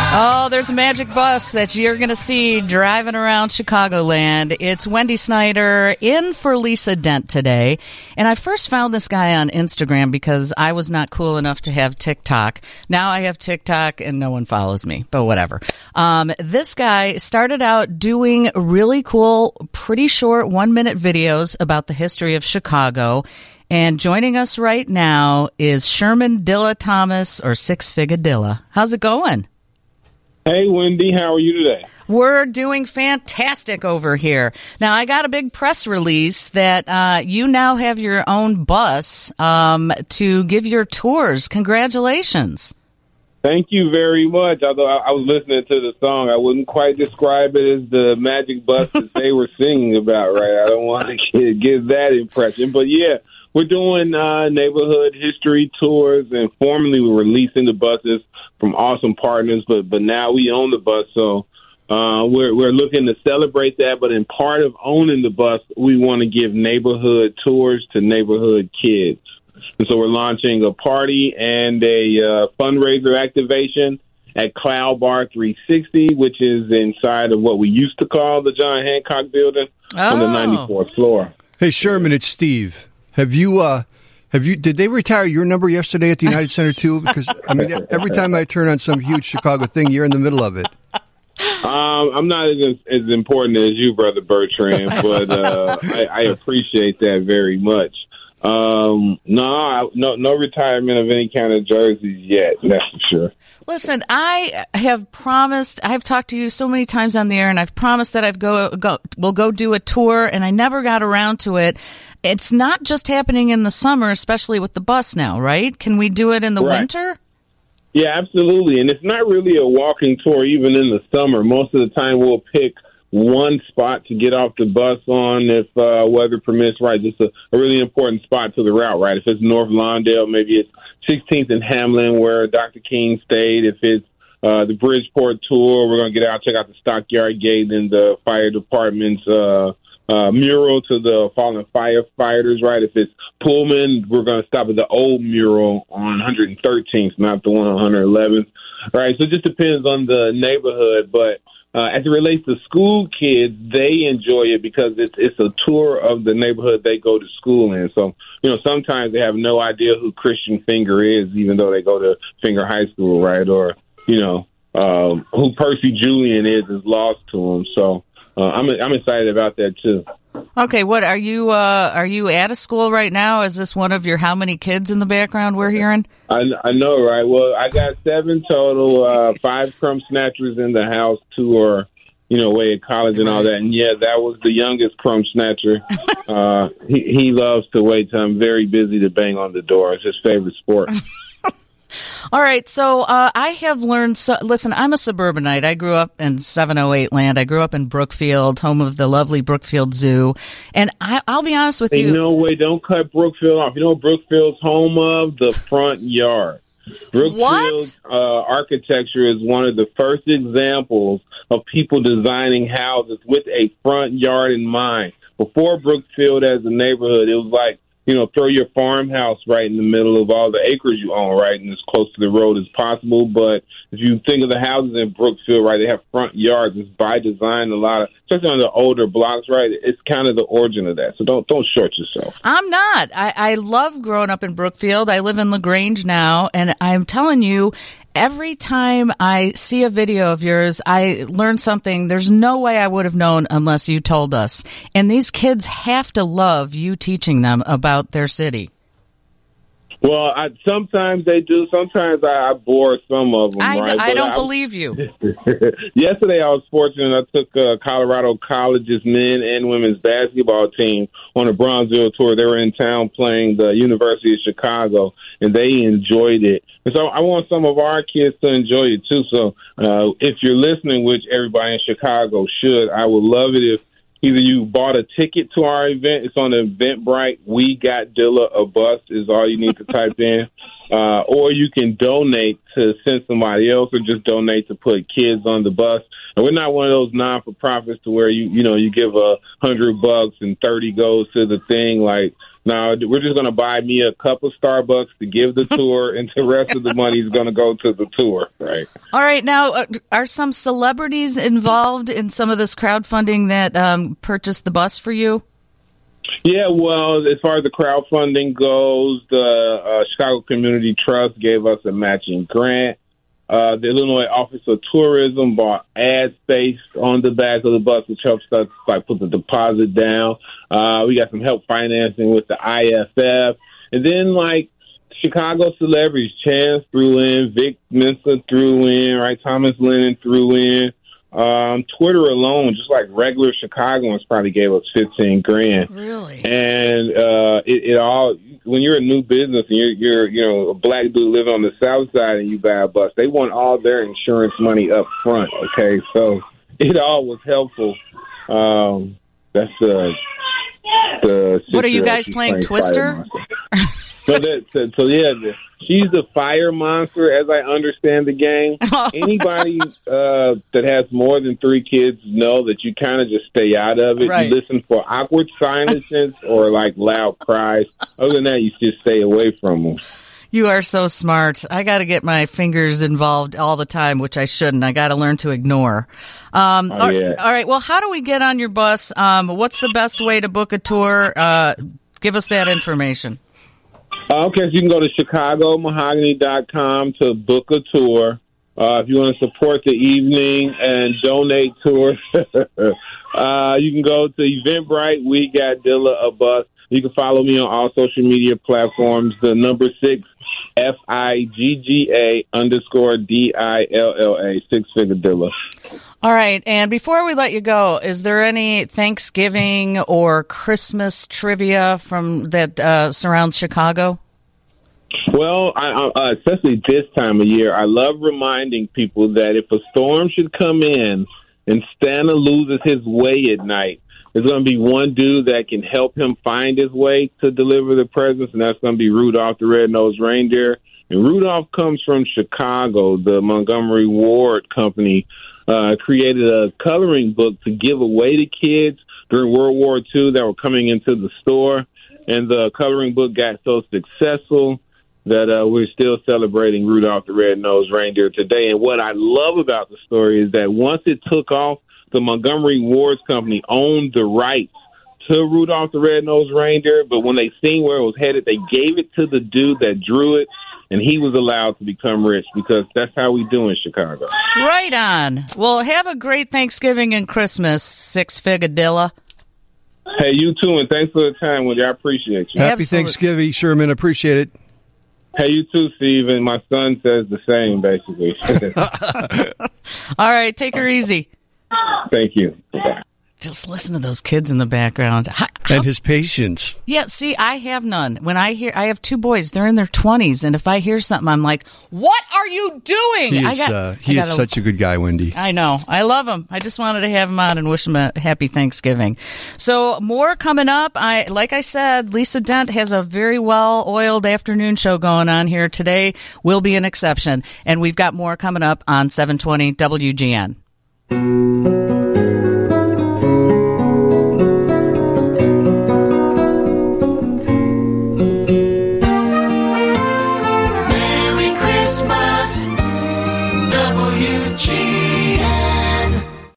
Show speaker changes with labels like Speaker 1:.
Speaker 1: Oh, there's a magic bus that you're going to see driving around Chicagoland. It's Wendy Snyder in for Lisa Dent today. And I first found this guy on Instagram because I was not cool enough to have TikTok. Now I have TikTok and no one follows me, but whatever. This guy started out doing really cool, pretty short 1-minute videos about the history of Chicago. And joining us right now is Sherman Dilla Thomas, or Six Figure Dilla. How's it going?
Speaker 2: Hey, Wendy, how are you today?
Speaker 1: We're doing fantastic over here. Now, I got a big press release that you now have your own bus to give your tours. Congratulations.
Speaker 2: Thank you very much. Although I was listening to the song, I wouldn't quite describe it as the magic bus that they were singing about, right? I don't want to give that impression. But, yeah, we're doing neighborhood history tours, and formerly we're releasing the buses from awesome partners, but now we own the bus, so we're looking to celebrate that. But in part of owning the bus, we want to give neighborhood tours to neighborhood kids. And so we're launching a party and a fundraiser activation at Cloud Bar 360, which is inside of what we used to call the John Hancock Building on the 94th floor.
Speaker 3: Hey, Sherman, it's Steve. Did they retire your number yesterday at the United Center too? Because I mean, every time I turn on some huge Chicago thing, you're in the middle of it.
Speaker 2: I'm not as important as you, Brother Bertrand, but I appreciate that very much. No retirement of any kind of jerseys yet. That's for sure.
Speaker 1: Listen, I have promised. I've talked to you so many times on the air, and I've promised that we'll go do a tour, and I never got around to it. It's not just happening in the summer, especially with the bus now, right? Can we do it in the winter?
Speaker 2: Yeah, absolutely. And it's not really a walking tour even in the summer. Most of the time we'll pick one spot to get off the bus on if weather permits, right? Just a really important spot to the route, right? If it's North Lawndale, maybe it's 16th and Hamlin where Dr. King stayed. If it's the Bridgeport tour, we're going to get out, check out the Stockyard Gate and the fire department's mural to the fallen firefighters, right? If it's Pullman, we're going to stop at the old mural on 113th, not the one on 111th, right? So it just depends on the neighborhood, but as it relates to school kids, they enjoy it because it's a tour of the neighborhood they go to school in. So, sometimes they have no idea who Christian Finger is, even though they go to Finger High School, right? Or, who Percy Julian is lost to them. So I'm excited about that, too.
Speaker 1: Okay, what are you at a school right now? Is this one of your how many kids in the background we're hearing?
Speaker 2: I know, right? Well, I got 7 total, 5 crumb snatchers in the house, 2 are, away at college and all that. And yeah, that was the youngest crumb snatcher. He loves to wait till I'm very busy to bang on the door. It's his favorite sport.
Speaker 1: All right, so I have learned. Listen, I'm a suburbanite. I grew up in 708 land. I grew up in Brookfield, home of the lovely Brookfield Zoo. And I'll be honest with you.
Speaker 2: No way, don't cut Brookfield off. You know what Brookfield's home of? The front yard. Brookfield's architecture is one of the first examples of people designing houses with a front yard in mind. Before Brookfield as a neighborhood, it was like, throw your farmhouse right in the middle of all the acres you own, right, and as close to the road as possible. But if you think of the houses in Brookfield, right, they have front yards. It's by design. A lot of, especially on the older blocks, right, it's kind of the origin of that. So don't short yourself.
Speaker 1: I'm not. I love growing up in Brookfield. I live in LaGrange now, and I'm telling you, every time I see a video of yours, I learn something. There's no way I would have known unless you told us. And these kids have to love you teaching them about their city.
Speaker 2: Well, sometimes they do. Sometimes I bore some of them, right?
Speaker 1: I don't believe you.
Speaker 2: Yesterday, I was fortunate. I took Colorado College's men and women's basketball team on a Bronzeville tour. They were in town playing the University of Chicago, and they enjoyed it. And so I want some of our kids to enjoy it, too. So if you're listening, which everybody in Chicago should, I would love it if either you bought a ticket to our event. It's on Eventbrite. We Got Dilla a Bus is all you need to type in. Or you can donate to send somebody else, or just donate to put kids on the bus. And we're not one of those non-for-profits to where you give $100 and 30 goes to the thing. Like, No, we're just going to buy me a cup of Starbucks to give the tour, and the rest of the money is going to go to the tour, right?
Speaker 1: All right. Now, are some celebrities involved in some of this crowdfunding that purchased the bus for you?
Speaker 2: Yeah, well, as far as the crowdfunding goes, the Chicago Community Trust gave us a matching grant. The Illinois Office of Tourism bought ad space on the back of the bus, which helps us put the deposit down. We got some help financing with the IFF. And then, Chicago celebrities, Chance threw in, Vic Mensa threw in, right? Thomas Lennon threw in. Twitter alone, just regular Chicagoans, probably gave us $15,000.
Speaker 1: Really?
Speaker 2: And it all, when you're a new business and you're a black dude living on the South Side and you buy a bus, they want all their insurance money up front. Okay, so it all was helpful. That's the.
Speaker 1: What are you guys playing, Twister?
Speaker 2: She's the fire monster, as I understand the game. Anybody that has more than 3 kids know that you kind of just stay out of it. Right. You listen for awkward silences or loud cries. Other than that, you just stay away from them.
Speaker 1: You are so smart. I got to get my fingers involved all the time, which I shouldn't. I got to learn to ignore. All right. Well, how do we get on your bus? What's the best way to book a tour? Give us that information.
Speaker 2: Okay, so you can go to ChicagoMahogany.com to book a tour. If you want to support the evening and donate tours, you can go to Eventbrite. We got Dilla a bus. You can follow me on all social media platforms. The number 6 FIGGA_DILLA, 6 Figure Dilla.
Speaker 1: All right. And before we let you go, is there any Thanksgiving or Christmas trivia from that surrounds Chicago?
Speaker 2: Well, especially this time of year, I love reminding people that if a storm should come in and Santa loses his way at night, there's going to be one dude that can help him find his way to deliver the presents, and that's going to be Rudolph the Red-Nosed Reindeer. And Rudolph comes from Chicago. The Montgomery Ward Company created a coloring book to give away to kids during World War II that were coming into the store. And the coloring book got so successful that we're still celebrating Rudolph the Red-Nosed Reindeer today. And what I love about the story is that once it took off, the Montgomery Ward Company owned the rights to Rudolph the Red-Nosed Reindeer, but when they seen where it was headed, they gave it to the dude that drew it, and he was allowed to become rich because that's how we do in Chicago.
Speaker 1: Right on. Well, have a great Thanksgiving and Christmas, 6 Figure Dilla.
Speaker 2: Hey, you too, and thanks for the time, Wendy. I appreciate you.
Speaker 3: Happy Thanksgiving, Sherman. Appreciate it.
Speaker 2: Hey, you too, Steve, and my son says the same, basically.
Speaker 1: All right, take her easy.
Speaker 2: Thank you. Bye.
Speaker 1: Just listen to those kids in the background.
Speaker 3: And his patience.
Speaker 1: Yeah, see, I have none. When I have 2 boys, they're in their 20s, and if I hear something, I'm like, what are you doing?
Speaker 3: He is such a good guy, Wendy.
Speaker 1: I know. I love him. I just wanted to have him on and wish him a happy Thanksgiving. So more coming up. Like I said, Lisa Dent has a very well-oiled afternoon show going on here. Today will be an exception, and we've got more coming up on 720 WGN.